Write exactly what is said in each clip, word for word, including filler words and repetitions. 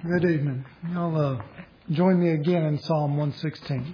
Good evening. Y'all uh, join me again in Psalm one sixteen.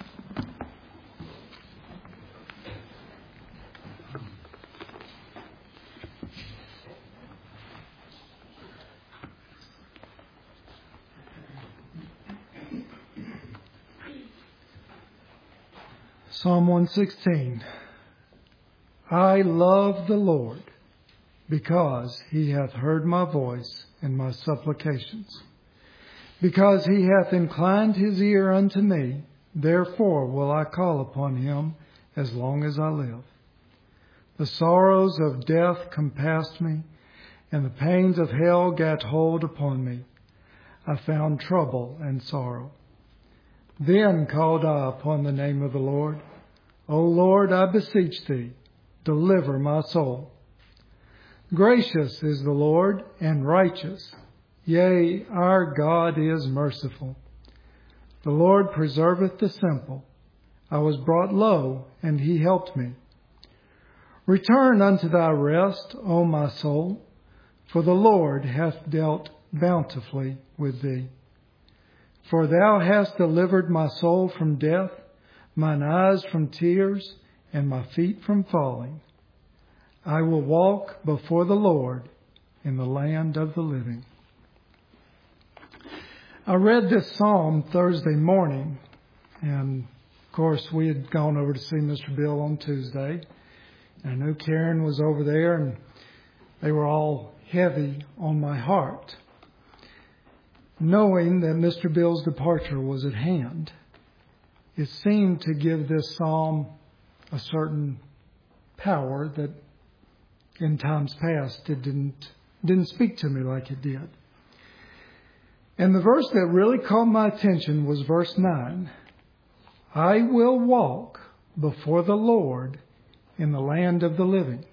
Psalm one sixteen. I love the Lord, because he hath heard my voice and my supplications. Because he hath inclined his ear unto me, therefore will I call upon him as long as I live. The sorrows of death compassed me, and the pains of hell gat hold upon me. I found trouble and sorrow. Then called I upon the name of the Lord. O Lord, I beseech thee, deliver my soul. Gracious is the Lord, and righteous. Yea, our God is merciful. The Lord preserveth the simple. I was brought low, and he helped me. Return unto thy rest, O my soul, for the Lord hath dealt bountifully with thee. For thou hast delivered my soul from death, mine eyes from tears, and my feet from falling. I will walk before the Lord in the land of the living. I read this psalm Thursday morning, and of course we had gone over to see Mister Bill on Tuesday. I knew Karen was over there, and they were all heavy on my heart, knowing that Mister Bill's departure was at hand. It seemed to give this psalm a certain power that in times past it didn't didn't speak to me like it did. And the verse that really caught my attention was verse nine. I will walk before the Lord in the land of the living.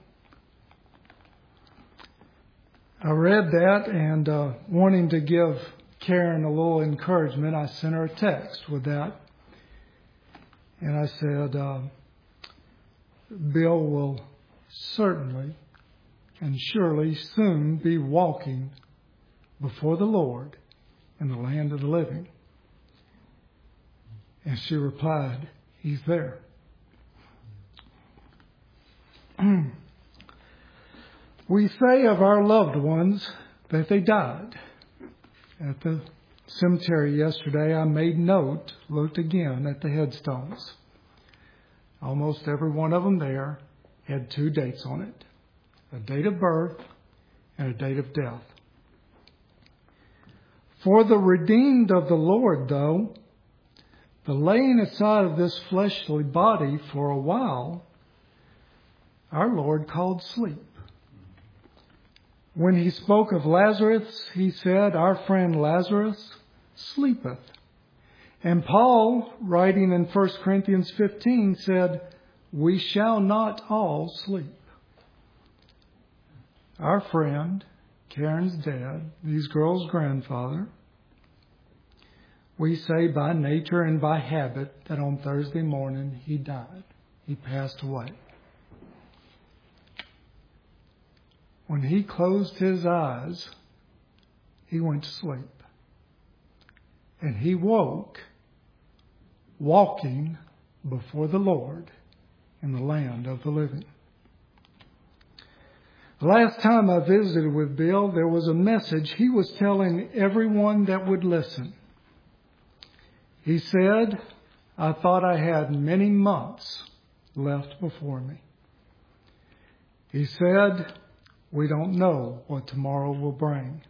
I read that, and uh, wanting to give Karen a little encouragement, I sent her a text with that. And I said, uh, Bill will certainly and surely soon be walking before the Lord in the land of the living. And she replied, he's there. We say of our loved ones that they died. At the cemetery yesterday, I made note, looked again at the headstones. Almost every one of them there had two dates on it. A date of birth and a date of death. For the redeemed of the Lord, though, the laying aside of this fleshly body for a while, our Lord called sleep. When he spoke of Lazarus, he said, our friend Lazarus sleepeth. And Paul, writing in First Corinthians fifteen, said, we shall not all sleep. Our friend, Karen's dad, these girls' grandfather, we say by nature and by habit that on Thursday morning he died. He passed away. When he closed his eyes, he went to sleep. And he woke, walking before the Lord in the land of the living. The last time I visited with Bill, there was a message he was telling everyone that would listen. He said, I thought I had many months left before me. He said, we don't know what tomorrow will bring.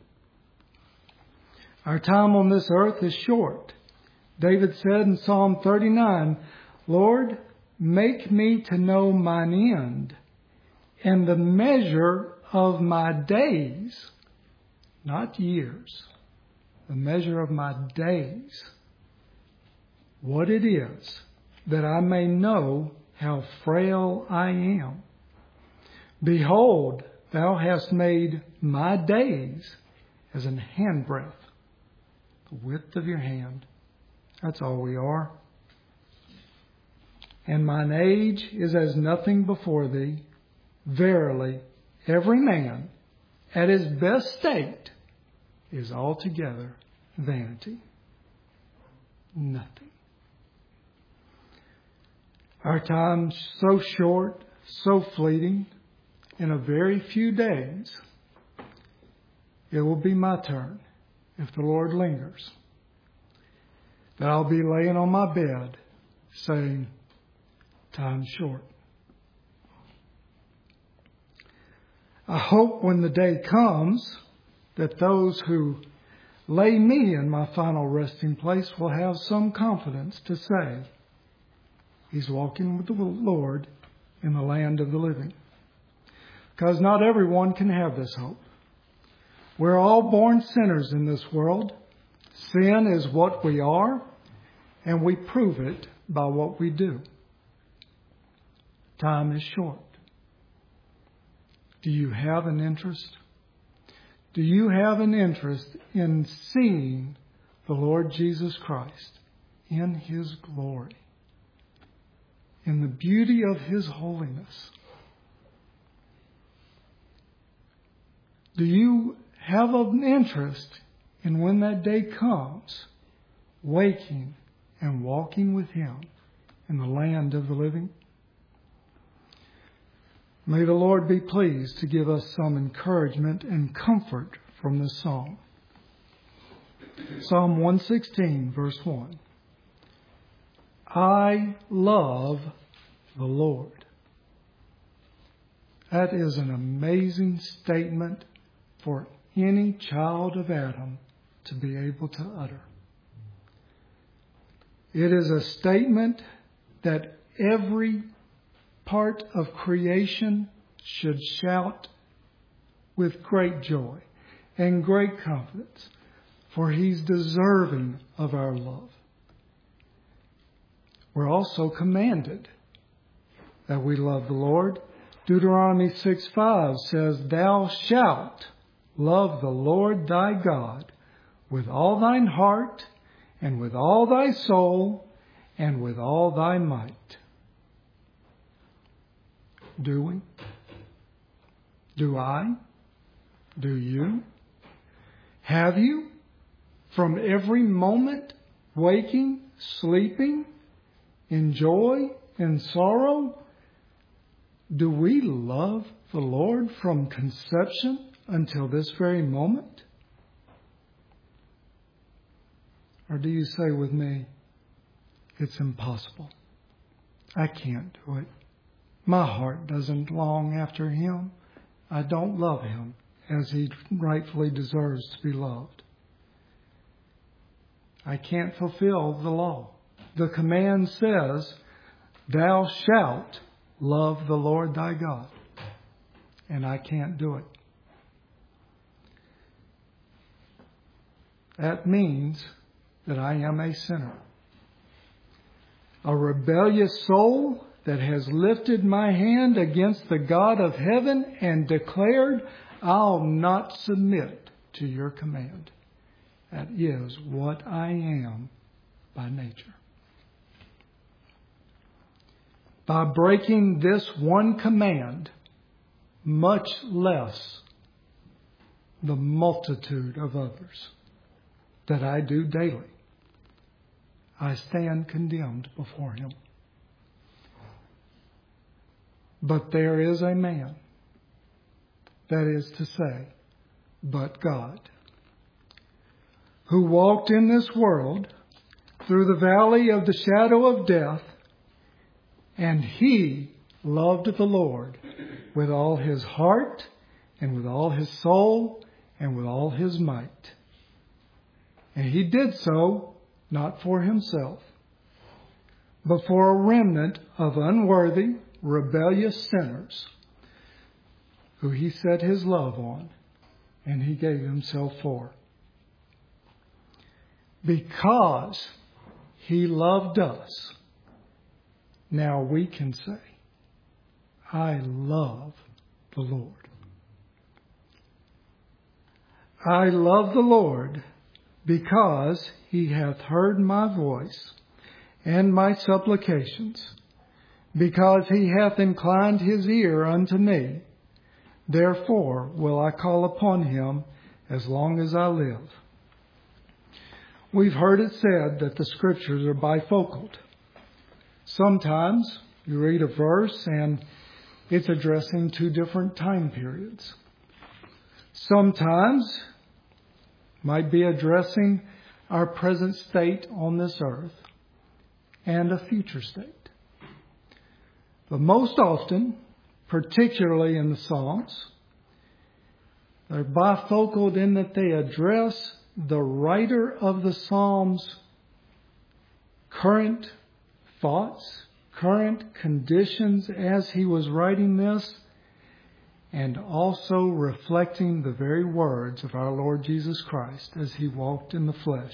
Our time on this earth is short. David said in Psalm thirty-nine, Lord, make me to know mine end and the measure of my days, not years, the measure of my days, what it is, that I may know how frail I am. Behold, thou hast made my days as an handbreadth, the width of your hand. That's all we are. And mine age is as nothing before thee. Verily, every man at his best state is altogether vanity. Nothing. Our time's so short, so fleeting. In a very few days, it will be my turn, if the Lord lingers, that I'll be laying on my bed saying, time's short. I hope when the day comes that those who lay me in my final resting place will have some confidence to say, he's walking with the Lord in the land of the living. Because not everyone can have this hope. We're all born sinners in this world. Sin is what we are, and we prove it by what we do. Time is short. Do you have an interest? Do you have an interest in seeing the Lord Jesus Christ in His glory, in the beauty of His holiness? Do you have an interest in when that day comes, waking and walking with Him in the land of the living? May the Lord be pleased to give us some encouragement and comfort from this psalm. Psalm one sixteen, verse one. I love the Lord. That is an amazing statement for any child of Adam to be able to utter. It is a statement that every part of creation should shout with great joy and great confidence, for He's deserving of our love. We're also commanded that we love the Lord. Deuteronomy six five says, Thou shalt love the Lord thy God with all thine heart and with all thy soul and with all thy might. Do we? Do I? Do you? Have you? From every moment, waking, sleeping, in joy, in sorrow, do we love the Lord from conception until this very moment? Or do you say with me, it's impossible. I can't do it. My heart doesn't long after Him. I don't love Him as He rightfully deserves to be loved. I can't fulfill the law. The command says, Thou shalt love the Lord thy God. And I can't do it. That means that I am a sinner. A rebellious soul that has lifted my hand against the God of heaven and declared, I'll not submit to your command. That is what I am by nature. By breaking this one command, much less the multitude of others that I do daily, I stand condemned before Him. But there is a man, that is to say, but God, who walked in this world through the valley of the shadow of death, and He loved the Lord with all His heart and with all His soul and with all His might. And He did so not for Himself, but for a remnant of unworthy, rebellious sinners who He set His love on and He gave Himself for. Because He loved us, now we can say, I love the Lord. I love the Lord because He hath heard my voice and my supplications, because He hath inclined His ear unto me. Therefore will I call upon Him as long as I live. We've heard it said that the Scriptures are bifocal. Sometimes you read a verse and it's addressing two different time periods. Sometimes it might be addressing our present state on this earth and a future state. But most often, particularly in the Psalms, they're bifocal in that they address the writer of the Psalms' current thoughts, current conditions as he was writing this, and also reflecting the very words of our Lord Jesus Christ as he walked in the flesh.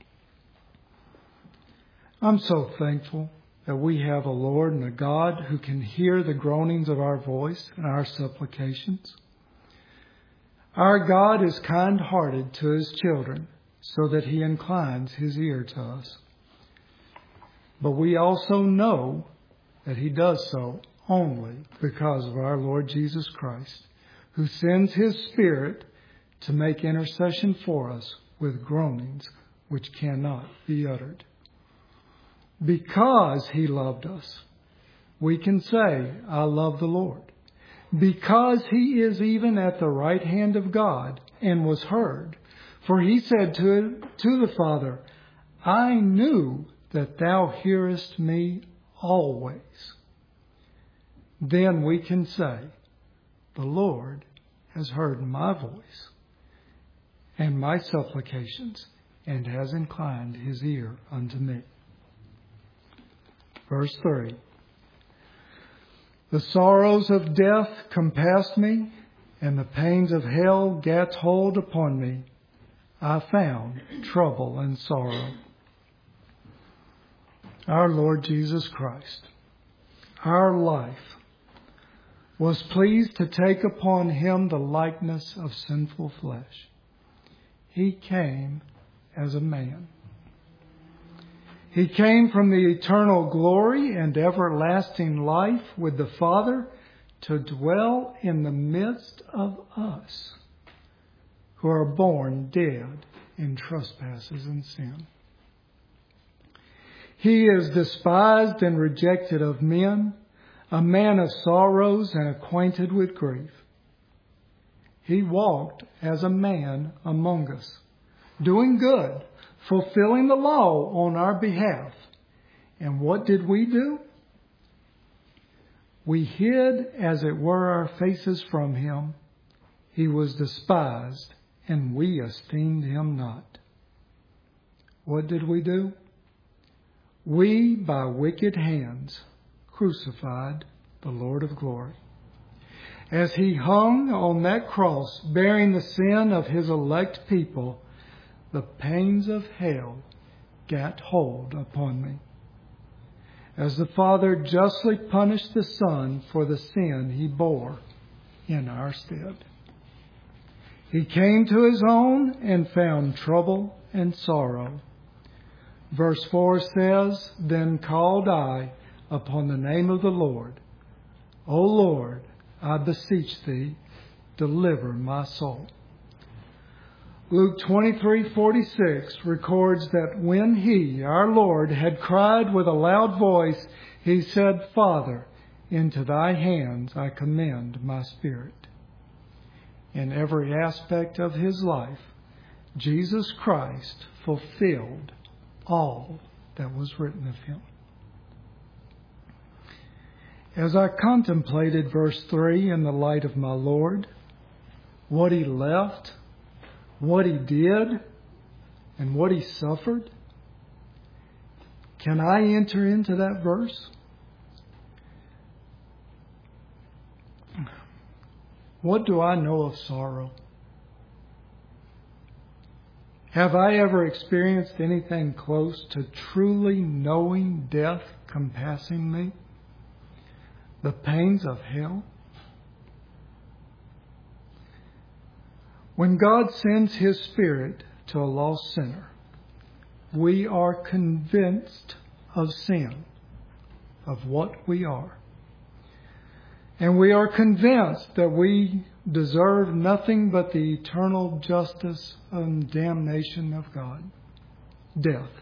I'm so thankful that we have a Lord and a God who can hear the groanings of our voice and our supplications. Our God is kind-hearted to his children so that he inclines his ear to us. But we also know that he does so only because of our Lord Jesus Christ, who sends his Spirit to make intercession for us with groanings which cannot be uttered. Because he loved us, we can say, I love the Lord. Because he is even at the right hand of God and was heard. For he said to, to the Father, I knew that thou hearest me always. Then we can say, the Lord has heard my voice and my supplications and has inclined his ear unto me. Verse three. The sorrows of death compassed me, and the pains of hell gat hold upon me. I found trouble and sorrow. Our Lord Jesus Christ, our life, was pleased to take upon him the likeness of sinful flesh. He came as a man. He came from the eternal glory and everlasting life with the Father to dwell in the midst of us who are born dead in trespasses and sin. He is despised and rejected of men, a man of sorrows and acquainted with grief. He walked as a man among us, doing good, fulfilling the law on our behalf. And what did we do? We hid, as it were, our faces from him. He was despised, and we esteemed him not. What did we do? We, by wicked hands, crucified the Lord of glory. As he hung on that cross, bearing the sin of his elect people, the pains of hell gat hold upon me. As the Father justly punished the Son for the sin he bore in our stead. He came to his own and found trouble and sorrow. Verse four says, Then called I upon the name of the Lord. O Lord, I beseech thee, deliver my soul. Luke twenty-three forty-six records that when he, our Lord, had cried with a loud voice, he said, Father, into thy hands I commend my spirit. In every aspect of his life, Jesus Christ fulfilled all that was written of him. As I contemplated verse three in the light of my Lord, what he left, what he did, and what he suffered, can I enter into that verse? What do I know of sorrow? Have I ever experienced anything close to truly knowing death compassing me? The pains of hell? When God sends his Spirit to a lost sinner, we are convinced of sin, of what we are. And we are convinced that we deserve nothing but the eternal justice and damnation of God. death.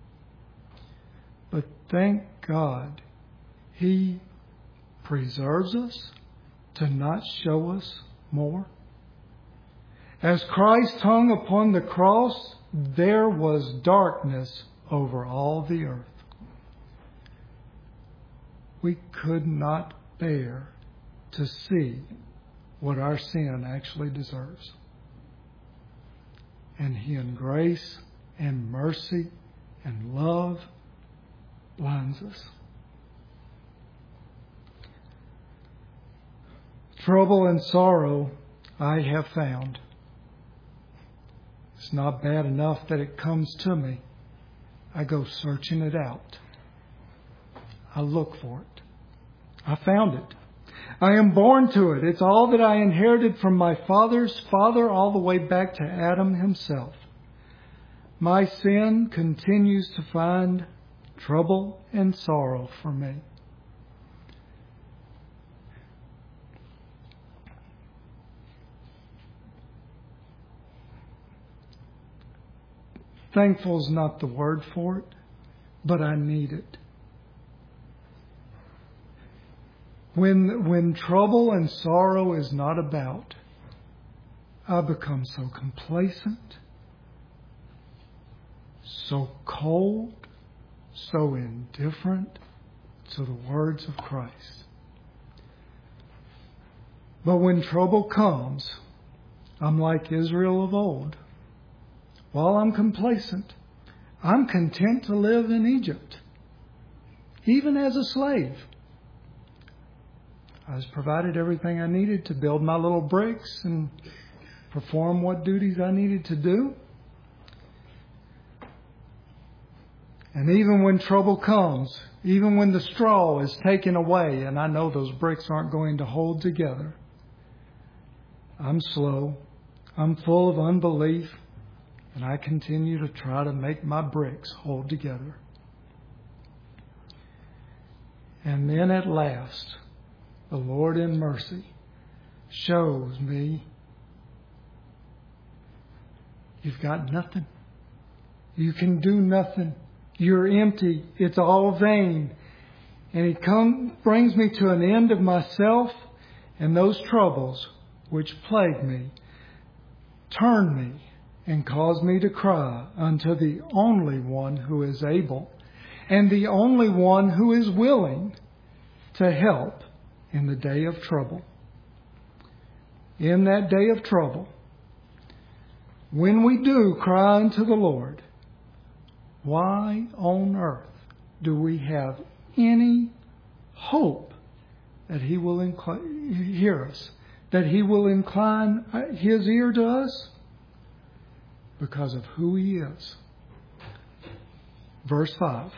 But thank God He preserves us to not show us more. As Christ hung upon the cross, there was darkness over all the earth. We could not bear to see what our sin actually deserves. And He in grace and mercy and love blinds us. Trouble and sorrow I have found. It's not bad enough that it comes to me. I go searching it out. I look for it. I found it. I am born to it. It's all that I inherited from my father's father all the way back to Adam himself. My sin continues to find trouble and sorrow for me. Thankful is not the word for it, but I need it. When, when trouble and sorrow is not about, I become so complacent, so cold, so indifferent to the words of Christ. But when trouble comes, I'm like Israel of old. While I'm complacent, I'm content to live in Egypt, even as a slave. I was provided everything I needed to build my little bricks and perform what duties I needed to do. And even when trouble comes, even when the straw is taken away and I know those bricks aren't going to hold together, I'm slow, I'm full of unbelief, and I continue to try to make my bricks hold together. And then at last, the Lord in mercy shows me, you've got nothing. You can do nothing. You're empty. It's all vain. And He come, brings me to an end of myself, and those troubles which plague me turn me and cause me to cry unto the only one who is able and the only one who is willing to help in the day of trouble. In that day of trouble, when we do cry unto the Lord, why on earth do we have any hope that He will incline, hear us, that He will incline His ear to us? Because of who He is. Verse five.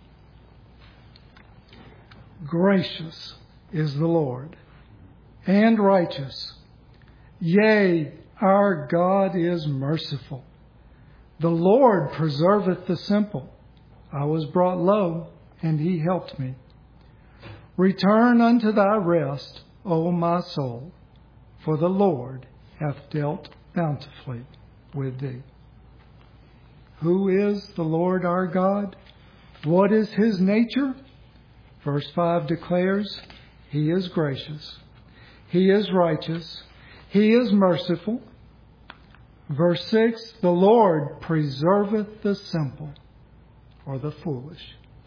Gracious is the Lord, and righteous. Yea, our God is merciful. The Lord preserveth the simple. I was brought low, and He helped me. Return unto thy rest, O my soul, for the Lord hath dealt bountifully with thee. Who is the Lord our God? What is His nature? Verse five declares, He is gracious. He is righteous. He is merciful. Verse six, the Lord preserveth the simple or the foolish.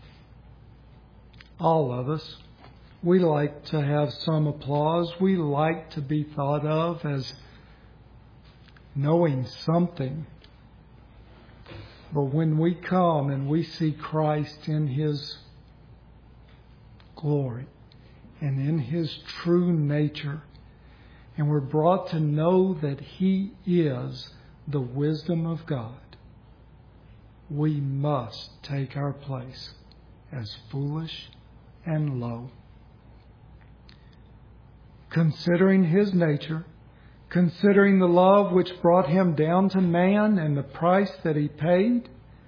All of us, we like to have some applause. We like to be thought of as knowing something. But when we come and we see Christ in His glory and in His true nature, and we're brought to know that He is the wisdom of God, we must take our place as foolish and low. Considering His nature, considering the love which brought Him down to man and the price that He paid,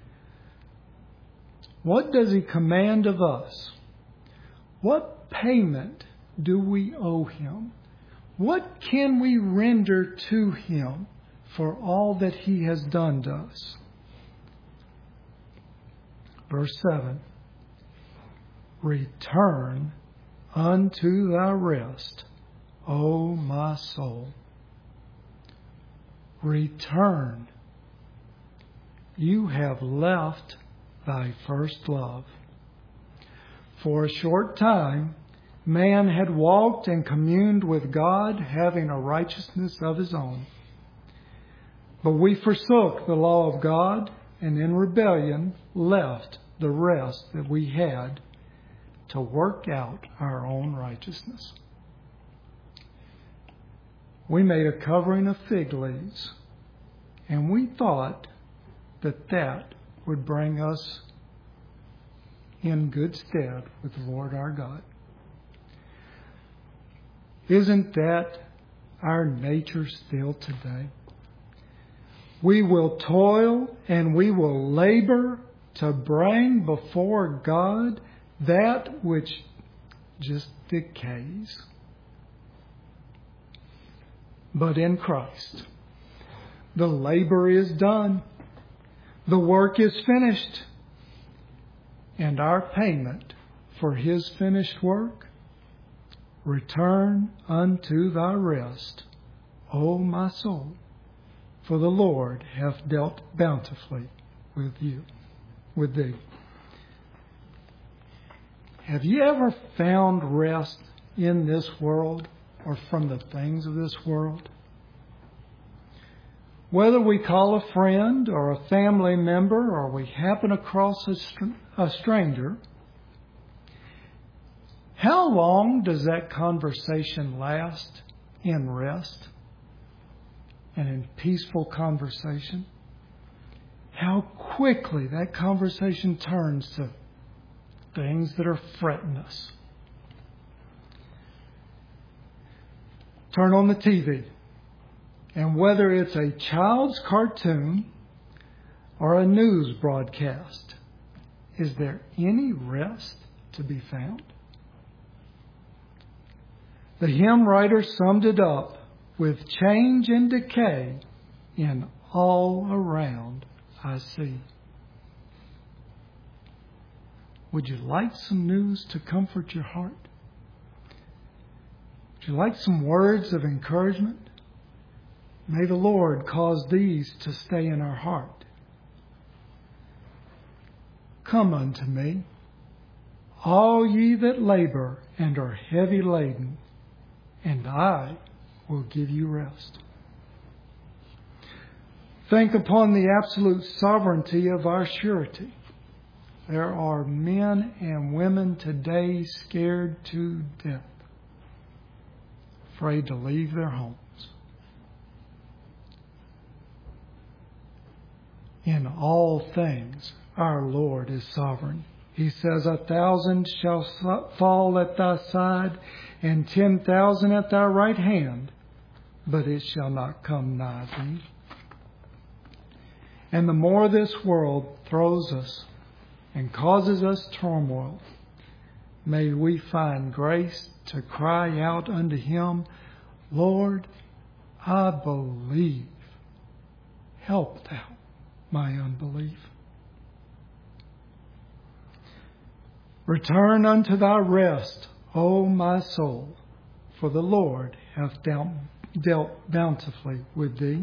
what does He command of us? What payment do we owe Him? What can we render to Him for all that He has done to us? Verse seven. Return unto thy rest, O my soul. Return. You have left thy first love. For a short time, man had walked and communed with God, having a righteousness of his own. But we forsook the law of God, and in rebellion left the rest that we had to work out our own righteousness. We made a covering of fig leaves, and we thought that that would bring us in good stead with the Lord our God. Isn't that our nature still today? We will toil and we will labor to bring before God that which just decays. But in Christ, the labor is done. The work is finished. And our payment for His finished work, return unto thy rest, O my soul, for the Lord hath dealt bountifully with you, with thee. Have you ever found rest in this world or from the things of this world? Whether we call a friend or a family member or we happen across a, str- a stranger, how long does that conversation last in rest and in peaceful conversation? How quickly that conversation turns to things that are fretting us. Turn on the T V. And whether it's a child's cartoon or a news broadcast, is there any rest to be found? The hymn writer summed it up with change and decay in all around I see. Would you like some news to comfort your heart? Would you like some words of encouragement? May the Lord cause these to stay in our heart. Come unto me, all ye that labor and are heavy laden, and I will give you rest. Think upon the absolute sovereignty of our surety. There are men and women today scared to death, afraid to leave their homes. In all things, our Lord is sovereign. He says, a thousand shall fall at thy side, and ten thousand at thy right hand, but it shall not come nigh thee. And the more this world throws us and causes us turmoil, may we find grace to cry out unto Him, Lord, I believe. Help thou my unbelief. Return unto thy rest, O my soul, for the Lord hath dealt bountifully with thee.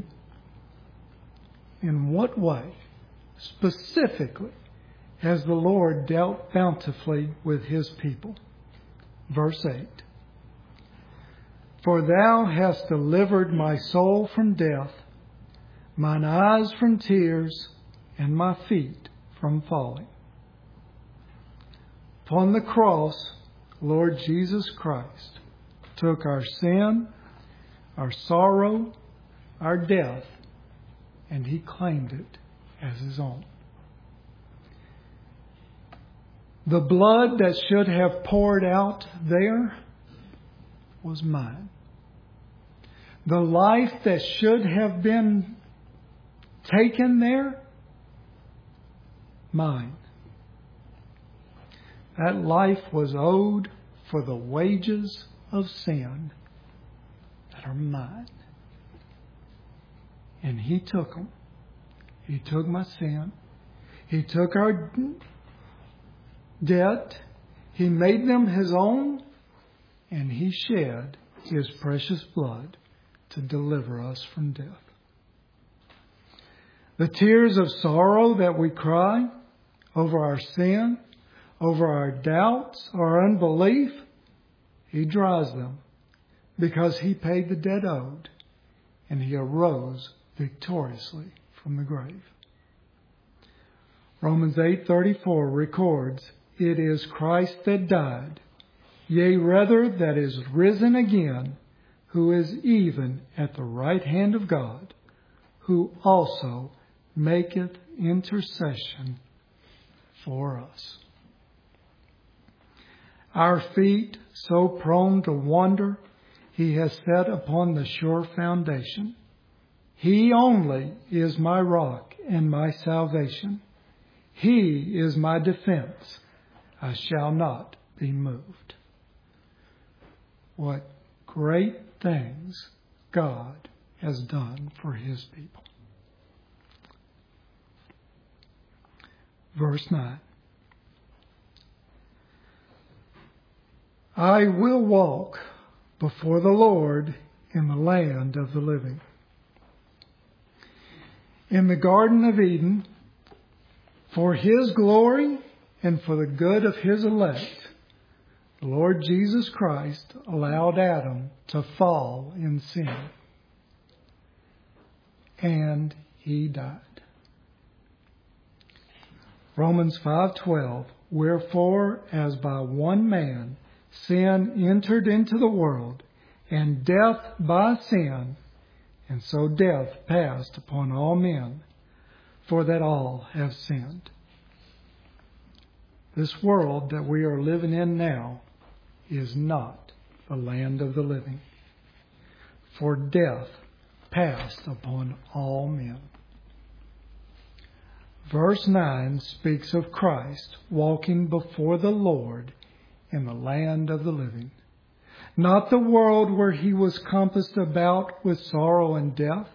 In what way, specifically, has the Lord dealt bountifully with His people? Verse eight. For thou hast delivered my soul from death, mine eyes from tears, and my feet from falling. Upon the cross, Lord Jesus Christ took our sin, our sorrow, our death, and He claimed it as His own. The blood that should have poured out there was mine. The life that should have been taken there, mine. That life was owed for the wages of sin that are mine. And He took them. He took my sin. He took our Yet he made them his own, and he shed his precious blood to deliver us from death. The tears of sorrow that we cry over our sin, over our doubts, our unbelief, he dries them because he paid the debt owed and he arose victoriously from the grave. Romans eight thirty-four records, "It is Christ that died, yea, rather that is risen again, who is even at the right hand of God, who also maketh intercession for us." Our feet, so prone to wander, he has set upon the sure foundation. He only is my rock and my salvation. He is my defense. I shall not be moved. What great things God has done for his people. Verse nine. I will walk before the Lord in the land of the living. In the Garden of Eden, for his glory and for the good of his elect, the Lord Jesus Christ allowed Adam to fall in sin. And he died. Romans five twelve, wherefore as by one man sin entered into the world, and death by sin, and so death passed upon all men, for that all have sinned. This world that we are living in now is not the land of the living, for death passed upon all men. Verse nine speaks of Christ walking before the Lord in the land of the living, not the world where he was compassed about with sorrow and death.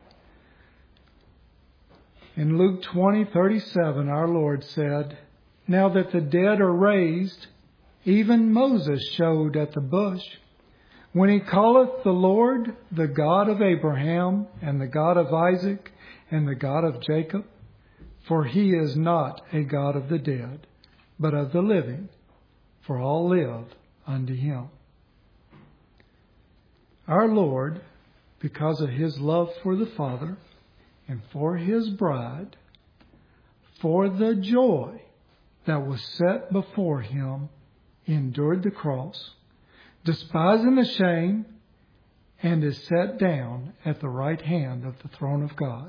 In Luke twenty thirty-seven, our Lord said, "Now that the dead are raised, even Moses showed at the bush, when he calleth the Lord the God of Abraham and the God of Isaac and the God of Jacob, for he is not a God of the dead, but of the living, for all live unto him." Our Lord, because of his love for the Father and for his bride, for the joy that was set before him, endured the cross, despising the shame, and is set down at the right hand of the throne of God.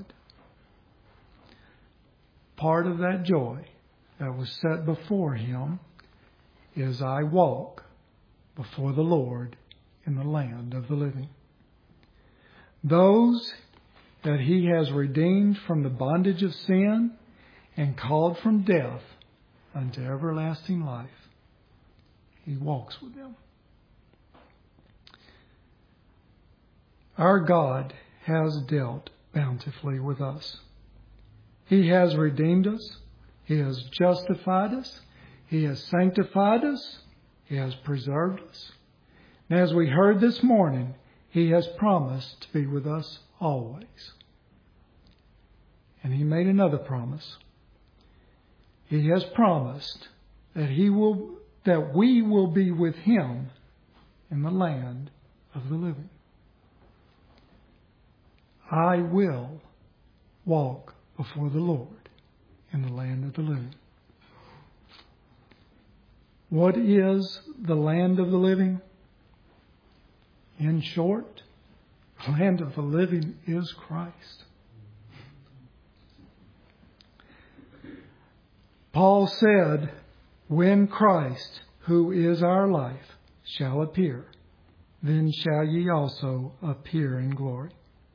Part of that joy that was set before him is, I walk before the Lord in the land of the living. Those that he has redeemed from the bondage of sin and called from death unto everlasting life, he walks with them. Our God has dealt bountifully with us. He has redeemed us. He has justified us. He has sanctified us. He has preserved us. And as we heard this morning, he has promised to be with us always. And he made another promise. He has promised that he will, that we will be with him in the land of the living. I will walk before the Lord in the land of the living. What is the land of the living? In short, the land of the living is Christ. Paul said, when Christ, who is our life, shall appear, then shall ye also appear in glory.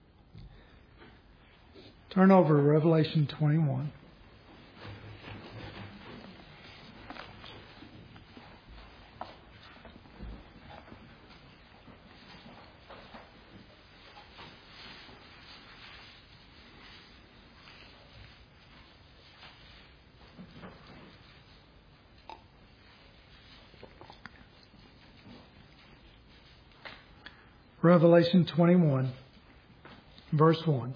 Turn over to Revelation twenty-one. Revelation twenty-one, verse one.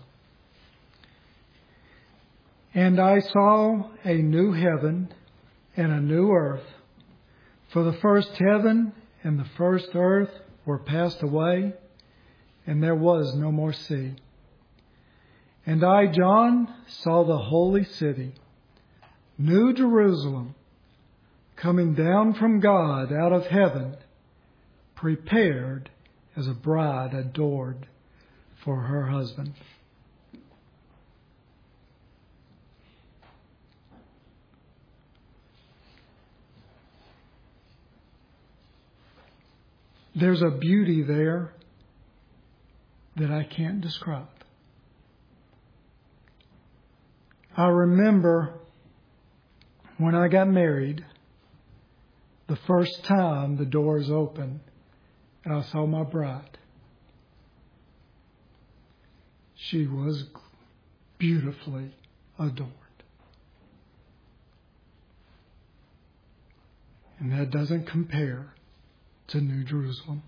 And I saw a new heaven and a new earth, for the first heaven and the first earth were passed away, and there was no more sea. And I, John, saw the holy city, New Jerusalem, coming down from God out of heaven, prepared as a bride adored for her husband. There's a beauty there that I can't describe. I remember when I got married, the first time the doors opened and I saw my bride. She was beautifully adored. And that doesn't compare to New Jerusalem.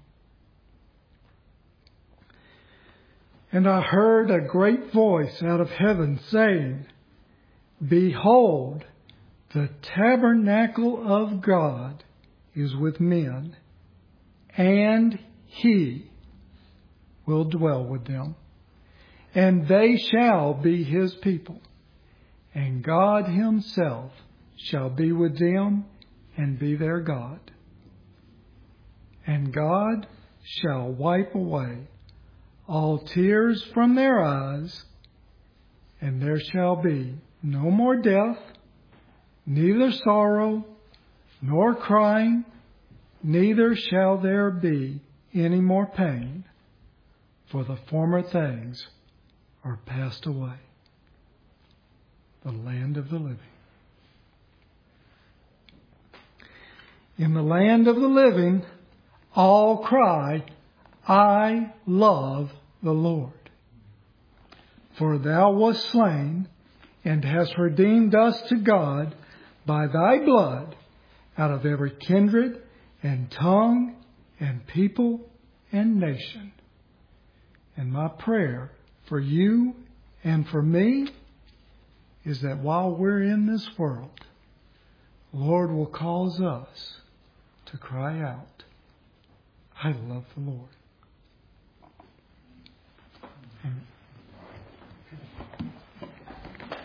And I heard a great voice out of heaven saying, Behold, the tabernacle of God is with men, and He will dwell with them, and they shall be His people, and God Himself shall be with them and be their God. And God shall wipe away all tears from their eyes, and there shall be no more death, neither sorrow, nor crying, neither shall there be any more pain, for the former things are passed away. The land of the living. In the land of the living, all cry, I love the Lord. For thou wast slain, and hast redeemed us to God by thy blood out of every kindred and tongue and people and nation. And my prayer for you and for me is that while we're in this world, the Lord will cause us to cry out, I love the Lord. Amen.